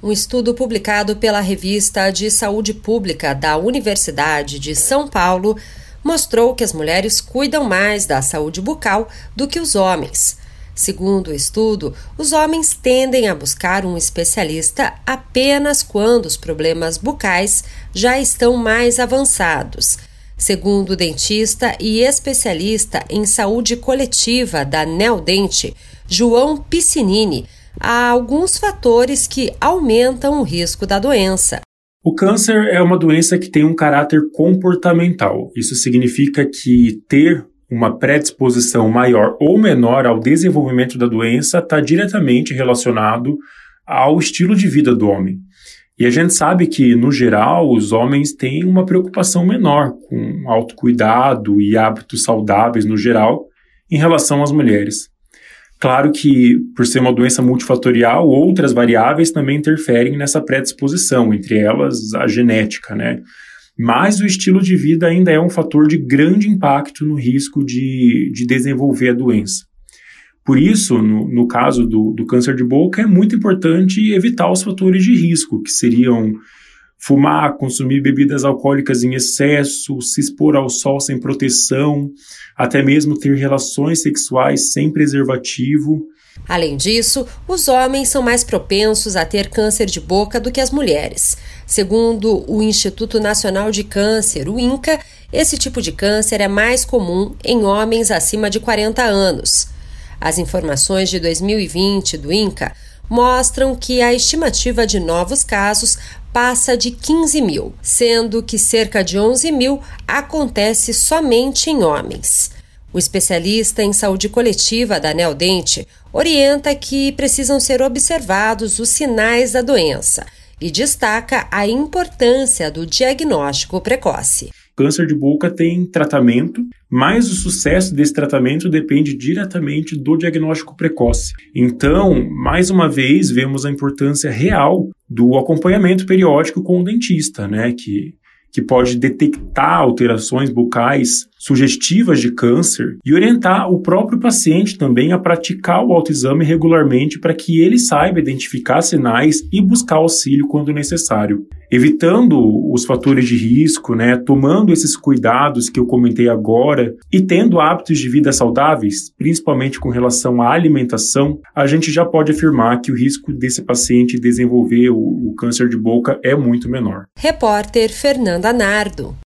Um estudo publicado pela Revista de Saúde Pública da Universidade de São Paulo mostrou que as mulheres cuidam mais da saúde bucal do que os homens. Segundo o estudo, os homens tendem a buscar um especialista apenas quando os problemas bucais já estão mais avançados. Segundo o dentista e especialista em saúde coletiva da Neodente, João Piscinini, há alguns fatores que aumentam o risco da doença. O câncer é uma doença que tem um caráter comportamental. Isso significa que ter uma predisposição maior ou menor ao desenvolvimento da doença está diretamente relacionado ao estilo de vida do homem. E a gente sabe que, no geral, os homens têm uma preocupação menor com autocuidado e hábitos saudáveis no geral em relação às mulheres. Claro que, por ser uma doença multifatorial, outras variáveis também interferem nessa predisposição, entre elas a genética, né? Mas o estilo de vida ainda é um fator de grande impacto no risco de desenvolver a doença. Por isso, no caso do câncer de boca, é muito importante evitar os fatores de risco, que seriam fumar, consumir bebidas alcoólicas em excesso, se expor ao sol sem proteção, até mesmo ter relações sexuais sem preservativo. Além disso, os homens são mais propensos a ter câncer de boca do que as mulheres. Segundo o Instituto Nacional de Câncer, o INCA, esse tipo de câncer é mais comum em homens acima de 40 anos. As informações de 2020 do INCA mostram que a estimativa de novos casos passa de 15 mil, sendo que cerca de 11 mil acontece somente em homens. O especialista em saúde coletiva da Neodente orienta que precisam ser observados os sinais da doença e destaca a importância do diagnóstico precoce. Câncer de boca tem tratamento, mas o sucesso desse tratamento depende diretamente do diagnóstico precoce. Então, mais uma vez, vemos a importância real do acompanhamento periódico com o dentista, né, que pode detectar alterações bucais sugestivas de câncer e orientar o próprio paciente também a praticar o autoexame regularmente para que ele saiba identificar sinais e buscar auxílio quando necessário. Evitando os fatores de risco, né, tomando esses cuidados que eu comentei agora e tendo hábitos de vida saudáveis, principalmente com relação à alimentação, a gente já pode afirmar que o risco desse paciente desenvolver o câncer de boca é muito menor. Repórter Fernanda Nardo.